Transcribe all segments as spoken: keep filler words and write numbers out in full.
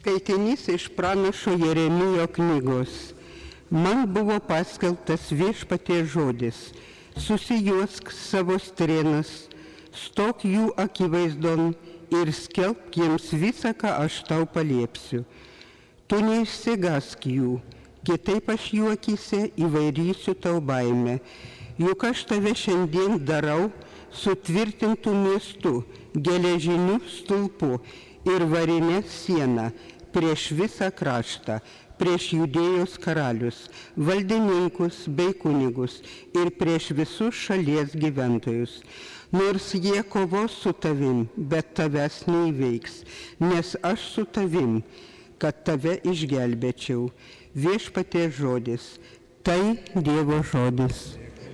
Skaitinys iš pranašo Jeremijo knygos. Man buvo paskelbtas Viešpaties žodis. Susijuosk savo strėnas, stok jų akivaizdon ir skelbk jiems visą, ką aš tau paliepsiu. Tu neišsigąsk jų, kitaip aš jų akyse įvairysiu tau baimę. Juk aš tave šiandien darau sutvirtintų miestų, geležiniu stulpu ir varinė siena prieš visą kraštą, prieš Judėjos karalius, valdininkus bei kunigus ir prieš visus šalies gyventojus. Nors jie kovos su tavim, bet tavęs neįveiks, nes aš su tavim, kad tave išgelbėčiau. Viešpaties žodis, tai Dievo žodis.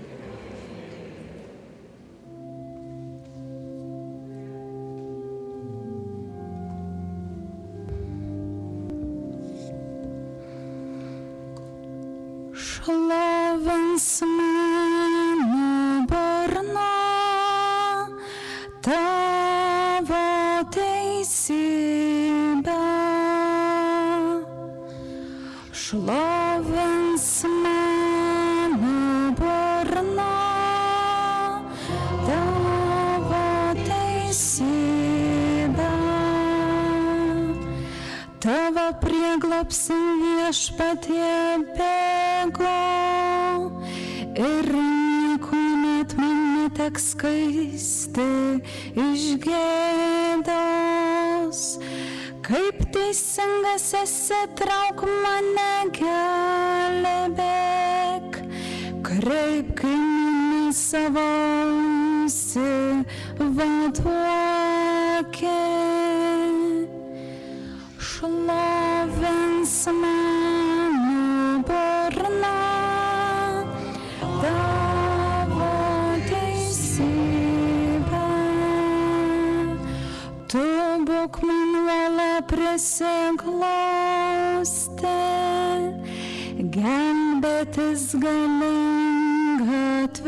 Šlovins mano burna, tavo teisybė. Šlovins mano burna, tavo teisybė. Tavo prieglobstin Viešpatie bėgo ir niekuomet man neteks skaisti iš gėdos. Kaip teisingas esi, trauk mane, gelbėk, kreipk į mane savo ausį, vaduokė. Šlovins mano burna, tavo teisybė. Tu būk man uola prisiglausti, gelbėtis galinga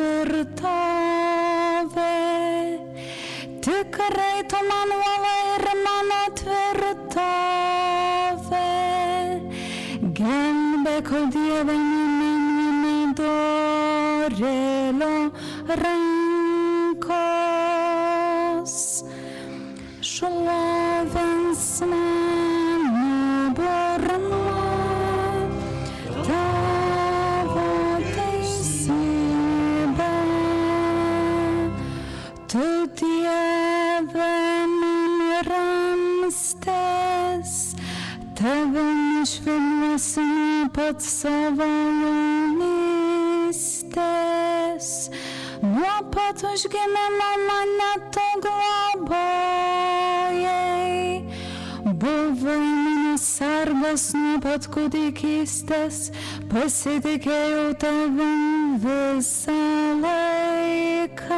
tvirtovė. Tikrai tu man uola ir mano tvirtovė. Gelbėk, o Dieve, mane nuo nedorėlio rankos. Šlovins mano burna, tavo teisybė. Tu, Dieve, man ramstis, tave nešviliuosi nuo pat savo jaunystės. Nuo pat užgimimo mane tu globojai. Buvai mano sargas nuo pat kūdikystės, pasitikėjau tavim visą laiką.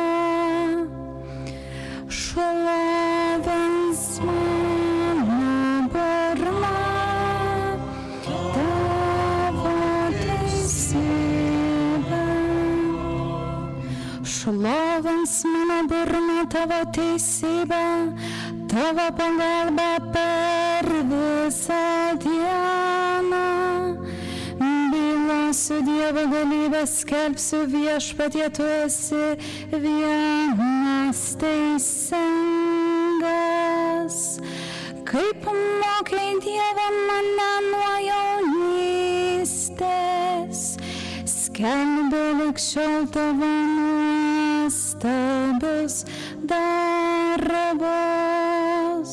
Šlovins mano burna, tavo teisybė. Šlovins mano burna, tavo teisybė, tavo pagalba per visą dieną. Bylosiu Dievo galybę, skelbsiu Viešpatie, tu esi vienas teisingas. Kaip mokei, Dieve, mane nuo jaunystės, skelbiu lig šiol tavo nuostabius darbus.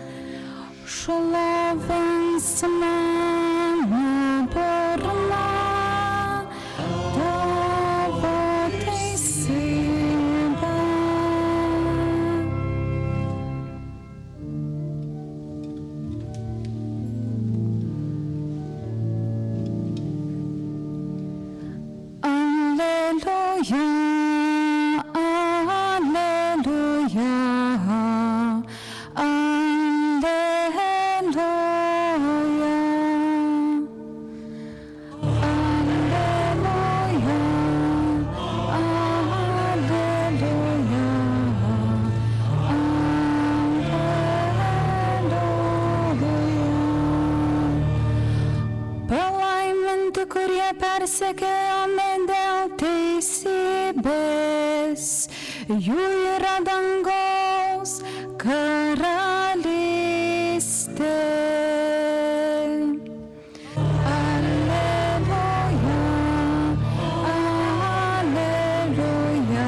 Šlovins mano burna, tavo teisybė. Alleluja, alleluja, alleluja. sekėjome dėl teisybės, jų yra dangaus karalystė. Alleluja, alleluja,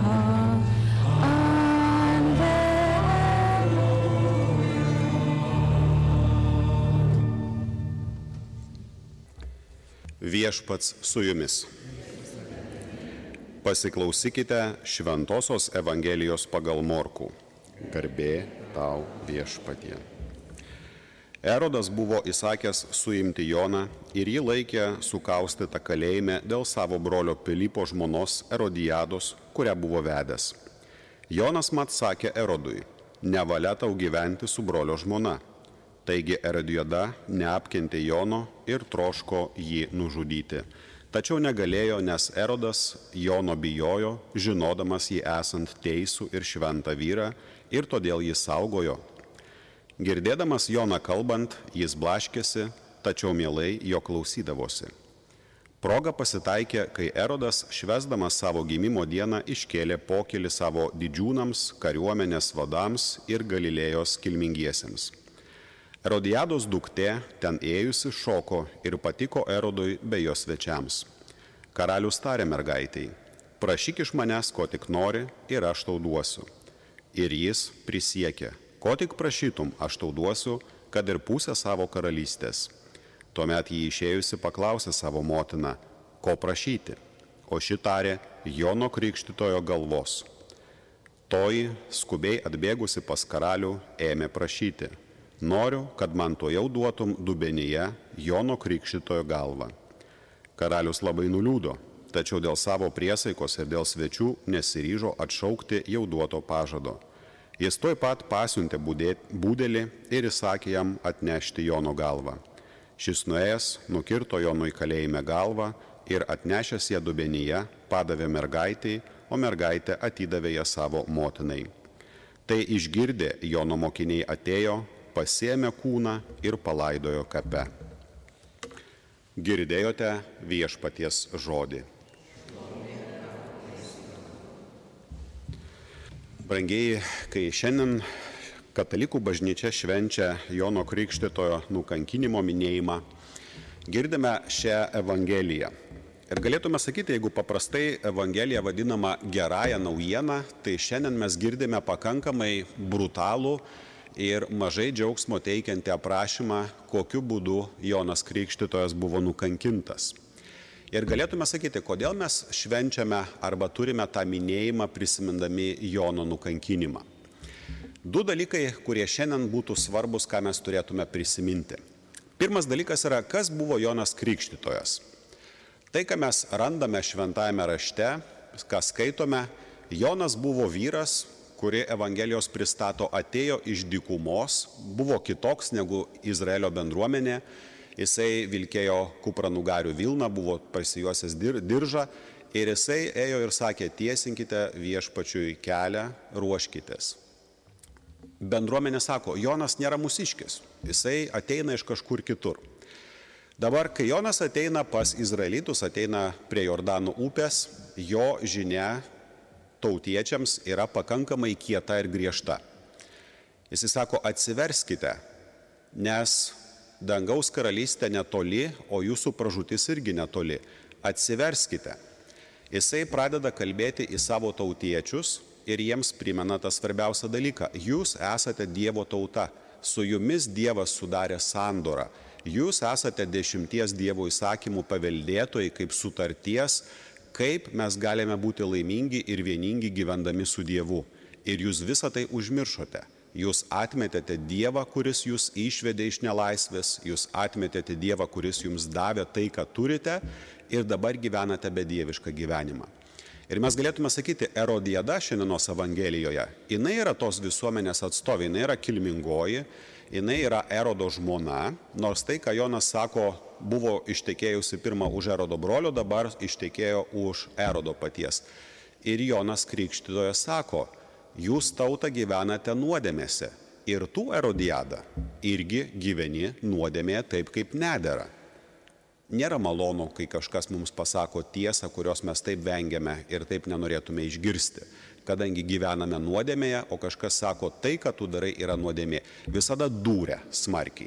Viešpats su jumis. Pasiklausykite Šventosios Evangelijos pagal Morkų. Garbė tau viešpatie. Erodas buvo įsakęs suimti Joną ir jį laikė sukaustytą kalėjime dėl savo brolio Pilypo žmonos Erodijados, kurią buvo vedęs. Jonas mat sakė Erodui, nevalia tau gyventi su brolio žmona. Taigi Erodijada neapkentė Jono ir troško jį nužudyti. Tačiau negalėjo, nes Erodas Jono bijojo, žinodamas jį esant teisų ir šventą vyrą, ir todėl jį saugojo. Girdėdamas Joną kalbant, jis blaškėsi, tačiau mielai jo klausydavosi. Proga pasitaikė, kai Erodas, švęsdamas savo gimimo dieną, iškėlė pokylį savo didžiūnams, kariuomenės vadams ir Galilėjos kilmingiesiems. Erodijados duktė ten ėjusi šoko ir patiko Erodui bei jo svečiams. Karalius tarė mergaitei, prašyk iš manęs, ko tik nori, ir aš tau duosiu. Ir jis prisiekė, ko tik prašytum, aš tau duosiu, kad ir pusę savo karalystės. Tuomet jį išėjusi paklausė savo motiną, ko prašyti, o ši tarė Jono Krikštytojo galvos. Toji, skubiai atbėgusi pas karalių, ėmė prašyti. Noriu, kad man to jau duotum dubenyje Jono Krikštytojo galvą. Karalius labai nuliūdo, tačiau dėl savo priesaikos ir dėl svečių nesiryžo atšaukti jau duoto pažado. Jis tuoj pat pasiuntė būdelį ir įsakė jam atnešti Jono galvą. Šis nuėjęs nukirto Jonui kalėjime galvą ir atnešęs ją dubenyje padavė mergaitei, o mergaitė atidavė ją savo motinai. Tai išgirdę Jono mokiniai atėjo, pasiėmė kūną ir palaidojo kape. Girdėjote viešpaties žodį. Brangieji, kai šiandien katalikų bažnyčia švenčia Jono Krikštytojo nukankinimo minėjimą, girdime šią Evangeliją. Ir galėtume sakyti, jeigu paprastai Evangelija vadinama gerąją naujieną, tai šiandien mes girdime pakankamai brutalų ir mažai džiaugsmo teikiantį aprašymą, kokiu būdu Jonas Krikštytojas buvo nukankintas. Ir galėtume sakyti, kodėl mes švenčiame arba turime tą minėjimą prisimindami Jono nukankinimą. Du dalykai, kurie šiandien būtų svarbus, ką mes turėtume prisiminti. Pirmas dalykas yra, kas buvo Jonas Krikštytojas. Tai, ką mes randame šventajame rašte, ką skaitome, Jonas buvo vyras, kuri Evangelijos pristato, atėjo iš dykumos, buvo kitoks negu Izraelio bendruomenė, jisai vilkėjo kupranugarių vilną, buvo pasijuosęs diržą ir jisai ėjo ir sakė, tiesinkite viešpačiui kelią, ruoškitės. Bendruomenė sako, Jonas nėra mūsiškis, jisai ateina iš kažkur kitur. Dabar, kai Jonas ateina pas Izraelitus, ateina prie Jordano upės, jo žinia tautiečiams yra pakankamai kieta ir griežta. Jis sako, atsiverskite, nes dangaus karalystė netoli, o jūsų pražūtis irgi netoli. Atsiverskite. Jisai pradeda kalbėti į savo tautiečius ir jiems primena tą svarbiausią dalyką. Jūs esate Dievo tauta, su jumis Dievas sudarė sandorą. Jūs esate dešimties Dievo įsakymų paveldėtojai kaip sutarties, kaip mes galime būti laimingi ir vieningi gyvendami su Dievu. Ir jūs visą tai užmiršote. Jūs atmetėte Dievą, kuris jūs išvedė iš nelaisvės, jūs atmetėte Dievą, kuris jums davė tai, ką turite, ir dabar gyvenate bedievišką gyvenimą. Ir mes galėtume sakyti, Erodijada šiandienos Evangelijoje, jinai yra tos visuomenės atstovė, jinai yra kilmingoji, jinai yra Erodo žmona, nors tai, ką Jonas sako, buvo ištekėjusi pirmą už Erodo brolio, dabar ištekėjo už Erodo paties. Ir Jonas Krikštytojas sako, jūs tauta gyvenate nuodėmėse ir tu, Erodijada, irgi gyveni nuodėmėje taip, kaip nedera. Nėra malonu, kai kažkas mums pasako tiesą, kurios mes taip vengiame ir taip nenorėtume išgirsti, kadangi gyvename nuodėmėje, o kažkas sako, tai, ką tu darai, yra nuodėmė. Visada dūrė smarkiai.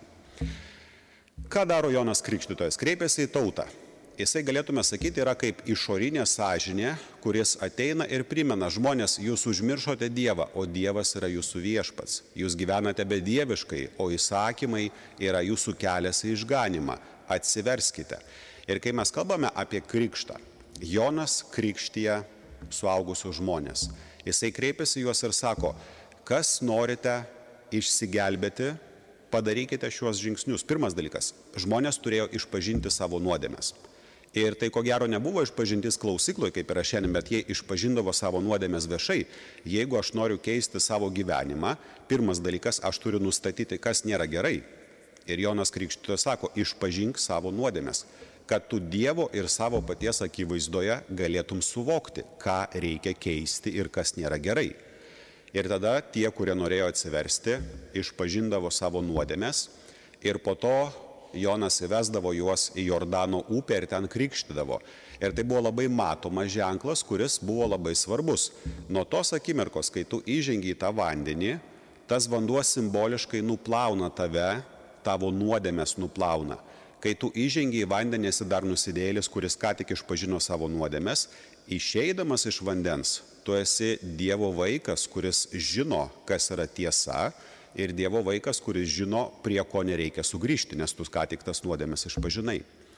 Ką daro Jonas Krikštytojas? Kreipiasi į tautą. Jisai, galėtume sakyti, yra kaip išorinė sąžinė, kuris ateina ir primena, žmonės, jūs užmiršote Dievą, o Dievas yra jūsų viešpats. Jūs gyvenate bedieviškai, o įsakymai yra jūsų kelias į išganimą. Atsiverskite. Ir kai mes kalbame apie krikštą, Jonas krikštija suaugusius žmonės. Jisai kreipiasi juos ir sako, kas norite išsigelbėti, padarykite šiuos žingsnius. Pirmas dalykas, žmonės turėjo išpažinti savo nuodėmes. Ir tai ko gero nebuvo išpažintis klausykloje, kaip yra šiandien, bet jie išpažindavo savo nuodėmes viešai. Jeigu aš noriu keisti savo gyvenimą, pirmas dalykas, aš turiu nustatyti, kas nėra gerai. Ir Jonas Krikštytojas sako, išpažink savo nuodėmes, kad tu Dievo ir savo paties akivaizdoje galėtum suvokti, ką reikia keisti ir kas nėra gerai. Ir tada tie, kurie norėjo atsiversti, išpažindavo savo nuodėmes ir po to Jonas įvesdavo juos į Jordano upę ir ten krikštydavo. Ir tai buvo labai matomas ženklas, kuris buvo labai svarbus. Nuo tos akimirkos, kai tu įžengi į tą vandenį, tas vanduo simboliškai nuplauna tave, tavo nuodėmes nuplauna. Kai tu įžengi į vandenį, esi dar nusidėjėlis, kuris ką tik išpažino savo nuodėmes, išeidamas iš vandens, tu esi Dievo vaikas, kuris žino, kas yra tiesa, ir Dievo vaikas, kuris žino, prie ko nereikia sugrįžti, nes tu ką tik tas nuodėmes išpažinai.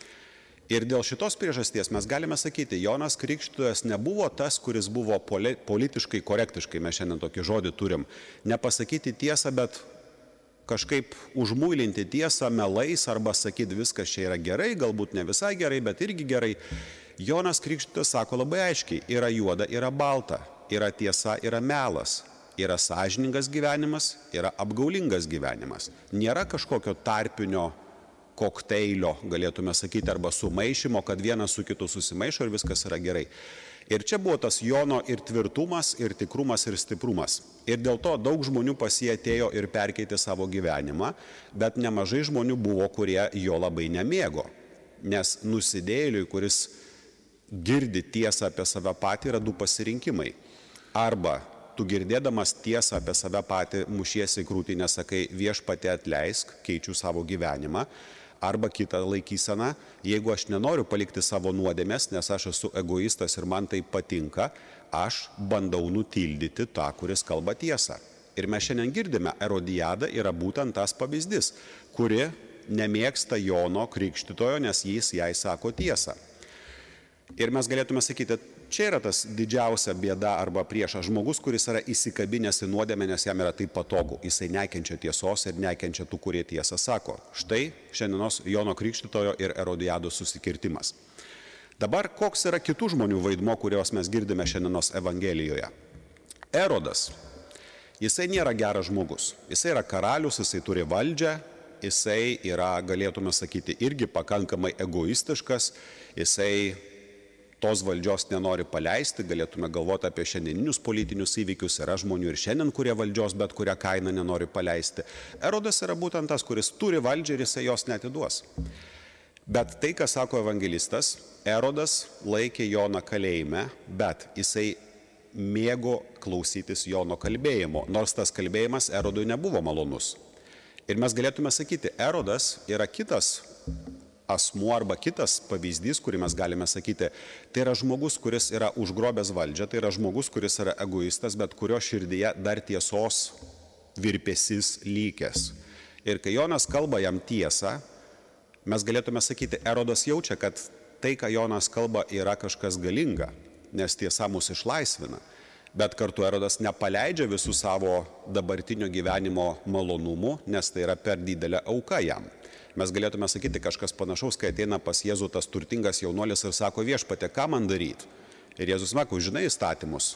Ir dėl šitos priežasties mes galime sakyti, Jonas Krikštytojas nebuvo tas, kuris buvo politiškai korektiškai, mes šiandien tokį žodį turim, nepasakyti tiesą, bet kažkaip užmuilinti tiesą melais arba sakyti viskas čia yra gerai, galbūt ne visai gerai, bet irgi gerai. Jonas Krikštytojas sako labai aiškiai, yra juoda, yra balta, yra tiesa, yra melas. Yra sąžiningas gyvenimas, yra apgaulingas gyvenimas. Nėra kažkokio tarpinio kokteilio, galėtume sakyti, arba sumaišymo, kad vienas su kitu susimaišo ir viskas yra gerai. Ir čia buvo tas Jono ir tvirtumas, ir tikrumas, ir stiprumas. Ir dėl to daug žmonių pas jį atėjo ir perkeitė savo gyvenimą, bet nemažai žmonių buvo, kurie jo labai nemėgo. Nes nusidėjėliui, kuris girdi tiesą apie save patį, yra du pasirinkimai. Arba tu girdėdamas tiesą apie save patį mušiesi į krūtinę, sakai, viešpatie atleisk, keičiu savo gyvenimą, arba kitą laikyseną, jeigu aš nenoriu palikti savo nuodėmės, nes aš esu egoistas ir man tai patinka, aš bandau nutildyti tą, kuris kalba tiesą. Ir mes šiandien girdime, Erodiada yra būtent tas pavyzdys, kuri nemėgsta Jono Krikštytojo, nes jis jai sako tiesą. Ir mes galėtume sakyti, čia yra tas didžiausia bėda arba priešas žmogus, kuris yra įsikabinęs į nuodėmę, nes jam yra taip patogu. Jisai nekenčia tiesos ir nekenčia tų, kurie tiesą sako. Štai šiandienos Jono Krikštytojo ir Erodiados susikirtimas. Dabar koks yra kitų žmonių vaidmo, kurios mes girdime šiandienos Evangelijoje? Erodas. Jisai nėra geras žmogus. Jisai yra karalius, jisai turi valdžią, jisai yra, galėtume sakyti, irgi pakankamai egoistiškas, jisai tos valdžios nenori paleisti, galėtume galvoti apie šiandieninius politinius įvykius, yra žmonių ir šiandien, kurie valdžios bet kurią kainą nenori paleisti. Erodas yra būtent tas, kuris turi valdžią ir jisai jos neatiduos. Bet tai, ką sako evangelistas, Erodas laikė Joną kalėjime, bet jisai mėgo klausytis Jono kalbėjimo, nors tas kalbėjimas Erodui nebuvo malonus. Ir mes galėtume sakyti, Erodas yra kitas asmuo arba kitas pavyzdys, kurį mes galime sakyti, tai yra žmogus, kuris yra užgrobęs valdžią, tai yra žmogus, kuris yra egoistas, bet kurio širdyje dar tiesos virpesys lykęs. Ir kai Jonas kalba jam tiesą, mes galėtume sakyti, Erodas jaučia, kad tai, ką Jonas kalba, yra kažkas galinga, nes tiesa mus išlaisvina. Bet kartu Erodas nepaleidžia visų savo dabartinio gyvenimo malonumų, nes tai yra per didelė auka jam. Mes galėtume sakyti kažkas panašaus, kai ateina pas Jėzų tas turtingas jaunuolis ir sako, viešpatie, ką man daryti? Ir Jėzus sako, žinai įstatymus.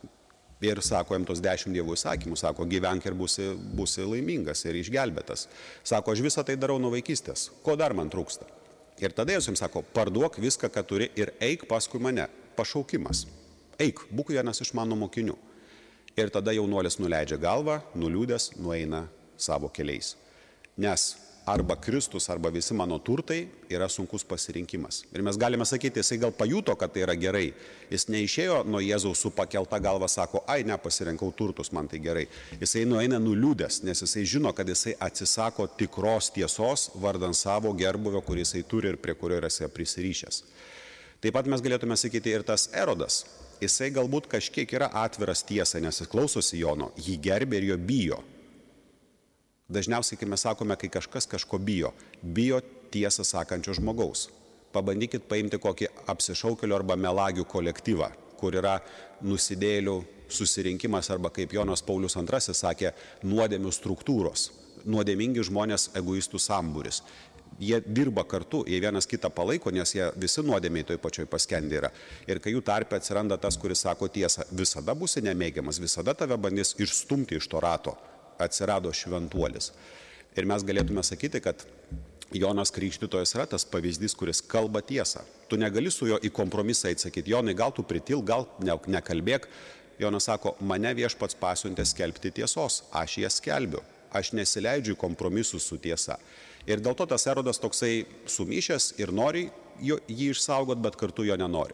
Ir sako jam tos dešimt dievų įsakymų, sako, gyvenk ir būsi, būsi laimingas ir išgelbėtas. Sako, aš visą tai darau nuo vaikystės, ko dar man trūksta? Ir tada Jėzus jam sako, parduok viską, ką turi ir eik paskui mane, pašaukimas. Eik, būk vienas iš mano mokinių. Ir tada jaunuolis nuleidžia galvą, nuliūdęs, nueina savo keliais. Nes arba Kristus, arba visi mano turtai yra sunkus pasirinkimas. Ir mes galime sakyti, jisai gal pajuto, kad tai yra gerai. Jis neišėjo nuo Jėzaus su pakelta galva, sako, ai ne, pasirinkau turtus, man tai gerai. Jisai nueina nuliūdęs, nes jisai žino, kad jisai atsisako tikros tiesos vardan savo gerbuvio, kurį jisai turi ir prie kurio yra jisai prisirišęs. Taip pat mes galėtume sakyti ir tas Erodas. Jisai galbūt kažkiek yra atviras tiesai, nes jis klausosi Jono, jį gerbė ir jo bijo. Dažniausiai, kai mes sakome, kai kažkas kažko bijo, bijo tiesą sakančio žmogaus. Pabandykit paimti kokį apsišaukėlių arba melagių kolektyvą, kur yra nusidėjėlių susirinkimas arba, kaip Jonas Paulius antrasis sakė, nuodėmių struktūros, nuodėmingi žmonės egoistų sambūris. Jie dirba kartu, jie vienas kitą palaiko, nes jie visi nuodėmiai toj pačioj paskendę yra. Ir kai jų tarpe atsiranda tas, kuris sako tiesą, visada būsi nemėgiamas, visada tave bandys išstumti iš to rato. Atsirado šventuolis. Ir mes galėtume sakyti, kad Jonas Krikštytojas yra tas pavyzdys, kuris kalba tiesą. Tu negali su juo į kompromisą atsakyti, Jonai, gal tu pritil, gal ne, nekalbėk. Jonas sako, mane viešpats pasiuntė skelbti tiesos, aš ją skelbiu, aš nesileidžiu į kompromisus su tiesa. Ir dėl to tas Erodas toksai sumišęs ir nori jį išsaugot, bet kartu jo nenori.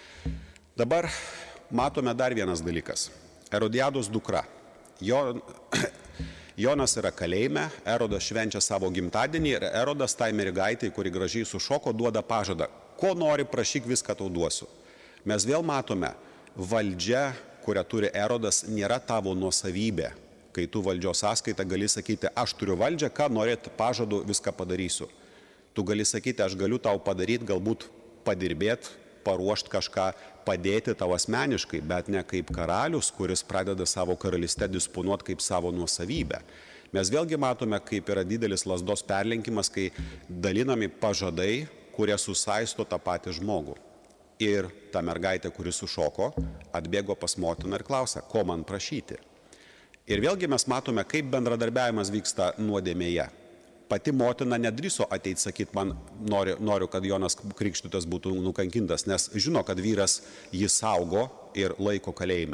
Dabar matome dar vienas dalykas. Erodiados dukra. Jo, Jonas yra kalėjime, Erodas švenčia savo gimtadienį ir Erodas tai mergaitai, kuri gražiai sušoko, duoda pažadą. Ko nori, prašyk, viską tau duosiu. Mes vėl matome, valdžia, kurią turi Erodas, nėra tavo nuosavybė. Kai tu valdžios sąskaitą gali sakyti, aš turiu valdžią, ką norėt pažadu, viską padarysiu. Tu gali sakyti, aš galiu tau padaryti, galbūt padirbėti, paruošti kažką, padėti tau asmeniškai, bet ne kaip karalius, kuris pradeda savo karalystę disponuoti kaip savo nuosavybę. Mes vėlgi matome, kaip yra didelis lazdos perlenkimas, kai dalinami pažadai, kurie susaisto tą patį žmogų. Ir ta mergaitė, kuri sušoko, atbėgo pas motiną ir klausia, ko man prašyti. Ir vėlgi mes matome, kaip bendradarbiavimas vyksta nuodėmėje. Pati motina nedrįso ateiti sakyti, man noriu, noriu, kad Jonas Krikštytojas būtų nukankintas, nes žino, kad vyras jį saugo ir laiko kalėjime.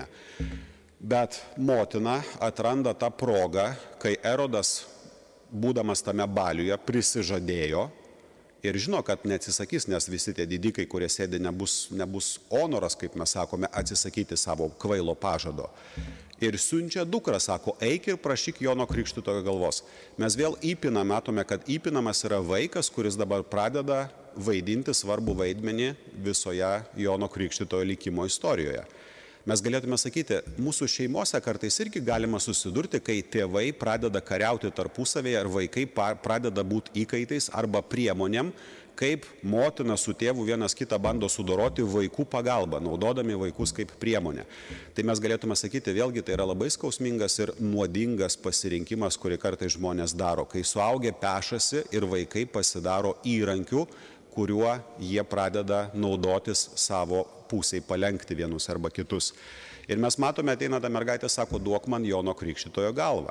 Bet motina atranda tą progą, kai Erodas, būdamas tame baliuje, prisižadėjo ir žino, kad neatsisakys, nes visi tie didikai, kurie sėdi, nebus, nebus honoras, kaip mes sakome, atsisakyti savo kvailo pažado. Ir siunčia dukrą, sako, eik ir prašyk Jono Krikštytojo galvos. Mes vėl įpiname, matome, kad įpinamas yra vaikas, kuris dabar pradeda vaidinti svarbų vaidmenį visoje Jono Krikštytojo likimo istorijoje. Mes galėtume sakyti, mūsų šeimose kartais irgi galima susidurti, kai tėvai pradeda kariauti tarpusavėje ar vaikai pradeda būti įkaitais arba priemonėm, kaip motina su tėvu vienas kitą bando sudoroti vaikų pagalbą, naudodami vaikus kaip priemonę. Tai mes galėtume sakyti, vėlgi tai yra labai skausmingas ir nuodingas pasirinkimas, kurį kartais žmonės daro, kai suaugę pešasi ir vaikai pasidaro įrankiu, kuriuo jie pradeda naudotis savo pusiai, palenkti vienus arba kitus. Ir mes matome, ateina ta mergaitė, sako, duok man Jono Krikštytojo galvą.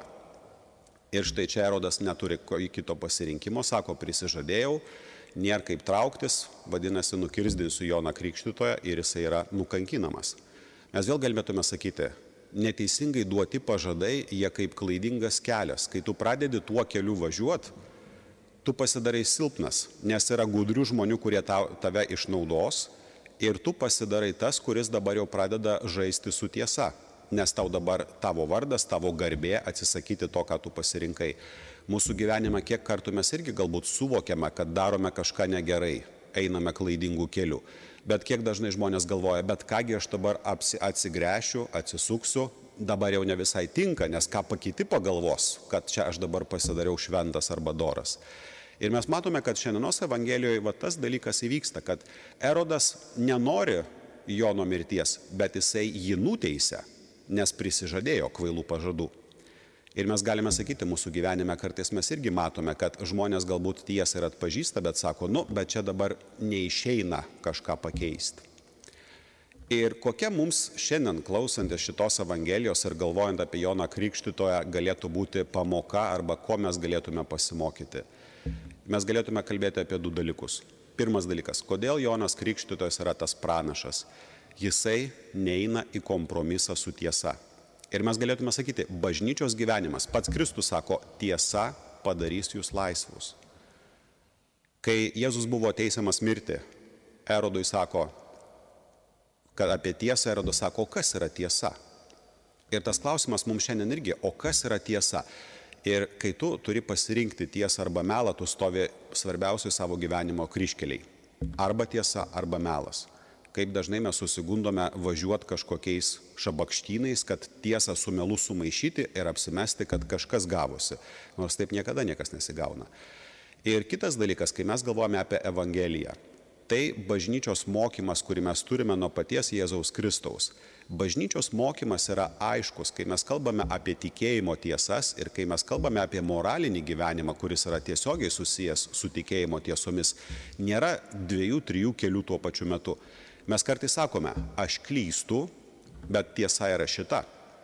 Ir štai čia Erodas neturi kito pasirinkimo, sako, prisižadėjau, nėra kaip trauktis, vadinasi, nukirzdinsiu Joną Krikštytoją ir jisai yra nukankinamas. Mes vėl galėtume sakyti, neteisingai duoti pažadai, jie kaip klaidingas kelias. Kai tu pradedi tuo keliu važiuoti, tu pasidarai silpnas, nes yra gudrių žmonių, kurie tave išnaudos ir tu pasidarai tas, kuris dabar jau pradeda žaisti su tiesa, nes tau dabar tavo vardas, tavo garbė atsisakyti to, ką tu pasirinkai. Mūsų gyvenime kiek kartų mes irgi galbūt suvokiame, kad darome kažką negerai, einame klaidingų kelių. Bet kiek dažnai žmonės galvoja, bet kągi aš dabar atsigręšiu, atsisuksiu, dabar jau ne visai tinka, nes ką pakiti pagalvos, kad čia aš dabar pasidariau šventas arba doras. Ir mes matome, kad šiandienos Evangelijoje va, tas dalykas įvyksta, kad Erodas nenori Jono mirties, bet jisai jį nuteisė, nes prisižadėjo kvailų pažadų. Ir mes galime sakyti, mūsų gyvenime kartais mes irgi matome, kad žmonės galbūt tiesą ir atpažįsta, bet sako, nu, bet čia dabar neišeina kažką pakeisti. Ir kokia mums šiandien klausantis šitos Evangelijos ir galvojant apie Joną Krikštytoją galėtų būti pamoka arba ko mes galėtume pasimokyti? Mes galėtume kalbėti apie du dalykus. Pirmas dalykas, kodėl Jonas Krikštytojas yra tas pranašas? Jisai neina į kompromisą su tiesa. Ir mes galėtume sakyti, bažnyčios gyvenimas, pats Kristus sako, tiesa padarys jūs laisvus. Kai Jėzus buvo teisiamas mirti, Erodui sako, kad apie tiesą Erodas sako, o kas yra tiesa? Ir tas klausimas mums šiandien irgi, o kas yra tiesa? Ir kai tu turi pasirinkti tiesą arba melą, tu stovi svarbiausiai savo gyvenimo kryžkeliai. Arba tiesa, arba melas. Kaip dažnai mes susigundome važiuoti kažkokiais šabakštynais, kad tiesą su melu sumaišyti ir apsimesti, kad kažkas gavosi. Nors taip niekada niekas nesigauna. Ir kitas dalykas, kai mes galvojame apie Evangeliją, tai bažnyčios mokymas, kurį mes turime nuo paties Jėzaus Kristaus. Bažnyčios mokymas yra aiškus, kai mes kalbame apie tikėjimo tiesas ir kai mes kalbame apie moralinį gyvenimą, kuris yra tiesiogiai susijęs su tikėjimo tiesomis, nėra dviejų, trijų kelių tuo pačiu metu. Mes kartais sakome, aš klystu, bet tiesa yra šita.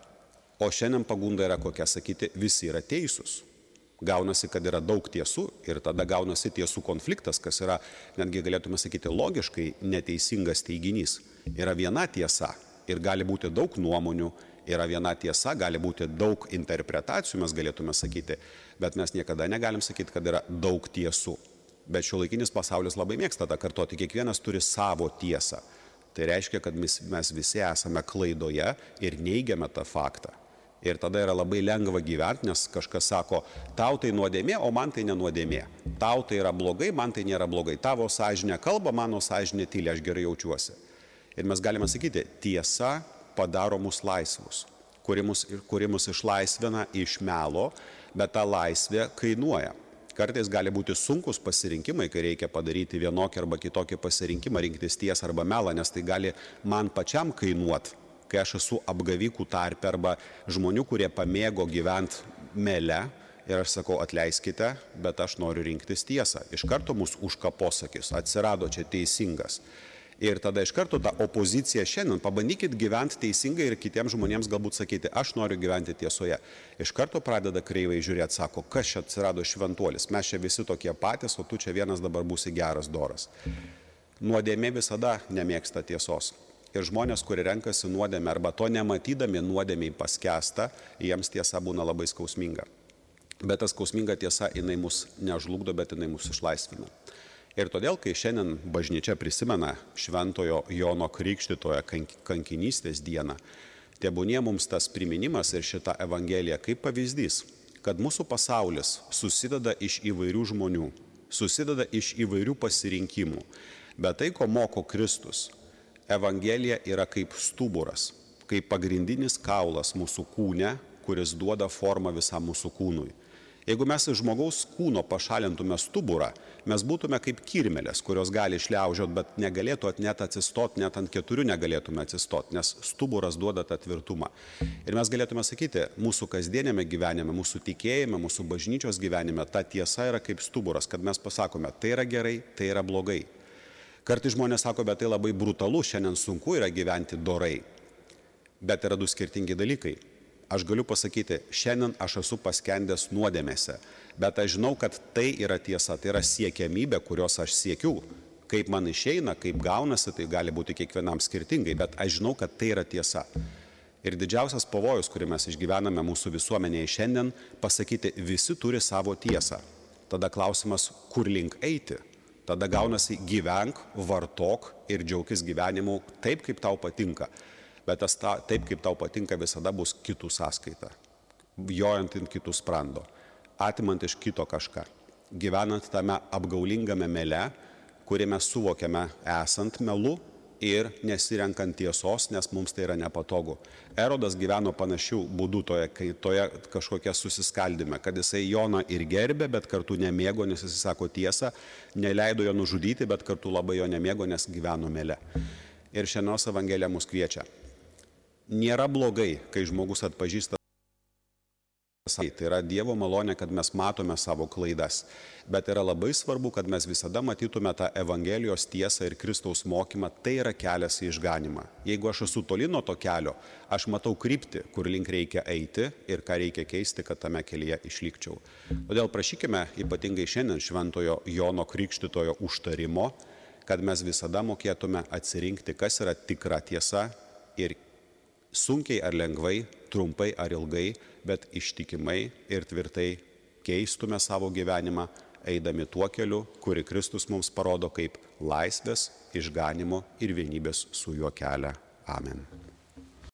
O šiandien pagunda yra kokia sakyti, visi yra teisūs. Gaunasi, kad yra daug tiesų ir tada gaunasi tiesų konfliktas, kas yra, netgi galėtume sakyti, logiškai neteisingas teiginys. Yra viena tiesa ir gali būti daug nuomonių, yra viena tiesa, gali būti daug interpretacijų, mes galėtume sakyti, bet mes niekada negalim sakyti, kad yra daug tiesų. Bet šiuolaikinis pasaulis labai mėgsta tą kartoti, kiekvienas turi savo tiesą. Tai reiškia, kad mes, mes visi esame klaidoje ir neigiame tą faktą. Ir tada yra labai lengva gyventi, nes kažkas sako, tau tai nuodėmė, o man tai nenuodėmė. Tau tai yra blogai, man tai nėra blogai. Tavo sąžinė kalba, mano sąžinė tyli, aš gerai jaučiuosi. Ir mes galime sakyti, tiesa padaro mus laisvus, kuri mus, kuri mus išlaisvina iš melo, bet ta laisvė kainuoja. Kartais gali būti sunkus pasirinkimai, kai reikia padaryti vienokį arba kitokį pasirinkimą, rinktis tiesą arba melą, nes tai gali man pačiam kainuoti, kai aš esu apgavikų tarpe arba žmonių, kurie pamėgo gyventi mele ir aš sakau, atleiskite, bet aš noriu rinktis tiesą. Iš karto mūsų užkaposakis, atsirado čia teisingas. Ir tada iš karto ta opozicija šiandien, pabandykit gyventi teisingai ir kitiems žmonėms galbūt sakyti, aš noriu gyventi tiesoje. Iš karto pradeda kreivai žiūrėti, sako, kas čia atsirado šventuolis, mes čia visi tokie patys, o tu čia vienas dabar būsi geras doras. Nuodėmė visada nemėgsta tiesos. Ir žmonės, kurie renkasi nuodėmę arba to nematydami nuodėmiai paskęsta, jiems tiesa būna labai skausminga. Bet ta skausminga tiesa, jinai mus nežlugdo, bet jinai mus išlaisvina. Ir todėl, kai šiandien bažnyčia prisimena Šventojo Jono Krikštytojo kankinystės dieną, tebūnie mums tas priminimas ir šita Evangelija kaip pavyzdys, kad mūsų pasaulis susideda iš įvairių žmonių, susideda iš įvairių pasirinkimų. Bet tai, ko moko Kristus, Evangelija yra kaip stuburas, kaip pagrindinis kaulas mūsų kūne, kuris duoda formą visam mūsų kūnui. Jeigu mes iš žmogaus kūno pašalintume stuburą, mes būtume kaip kirmelės, kurios gali išliaužiot, bet negalėtų net atsistot, net ant keturių negalėtume atsistot, nes stuburas duoda tą tvirtumą. Ir mes galėtume sakyti, mūsų kasdienėme gyvenime, mūsų tikėjime, mūsų bažnyčios gyvenime, ta tiesa yra kaip stuburas, kad mes pasakome, tai yra gerai, tai yra blogai. Kartais žmonės sako, bet tai labai brutalu, šiandien sunku yra gyventi dorai. Bet yra du skirtingi dalykai. Aš galiu pasakyti, šiandien aš esu paskendęs nuodėmėse, bet aš žinau, kad tai yra tiesa, tai yra siekiamybė, kurios aš siekiu. Kaip man išeina, kaip gaunasi, tai gali būti kiekvienam skirtingai, bet aš žinau, kad tai yra tiesa. Ir didžiausias pavojus, kurį mes išgyvename mūsų visuomenėje šiandien, pasakyti, visi turi savo tiesą. Tada klausimas, kur link eiti? Tada gaunasi gyvenk, vartok ir džiaukis gyvenimu taip, kaip tau patinka. Bet tas ta, taip, kaip tau patinka, visada bus kitų sąskaita, jojant ant kitų sprando, atimant iš kito kažką, gyvenant tame apgaulingame mele, kurį mes suvokiame esant melu ir nesirenkant tiesos, nes mums tai yra nepatogu. Erodas gyveno panašių būdų toje, toje kažkokia susiskaldime, kad jisai Joną ir gerbė, bet kartu nemėgo, nes jis sako tiesą, neleido jo nužudyti, bet kartu labai jo nemėgo, nes gyveno mele. Ir šiandienos Evangelija mus kviečia. Nėra blogai, kai žmogus atpažįsta. Tai yra Dievo malonė, kad mes matome savo klaidas. Bet yra labai svarbu, kad mes visada matytume tą Evangelijos tiesą ir Kristaus mokymą. Tai yra kelias į išganimą. Jeigu aš esu toli nuo to kelio, aš matau kryptį, kur link reikia eiti ir ką reikia keisti, kad tame kelyje išlikčiau. Todėl prašykime ypatingai šiandien Šventojo Jono Krikštytojo užtarimo, kad mes visada mokėtume atsirinkti, kas yra tikra tiesa ir sunkiai ar lengvai, trumpai ar ilgai, bet ištikimai ir tvirtai keistume savo gyvenimą, eidami tuo keliu, kurį Kristus mums parodo kaip laisvės, išganimo ir vienybės su juo kelią. Amen.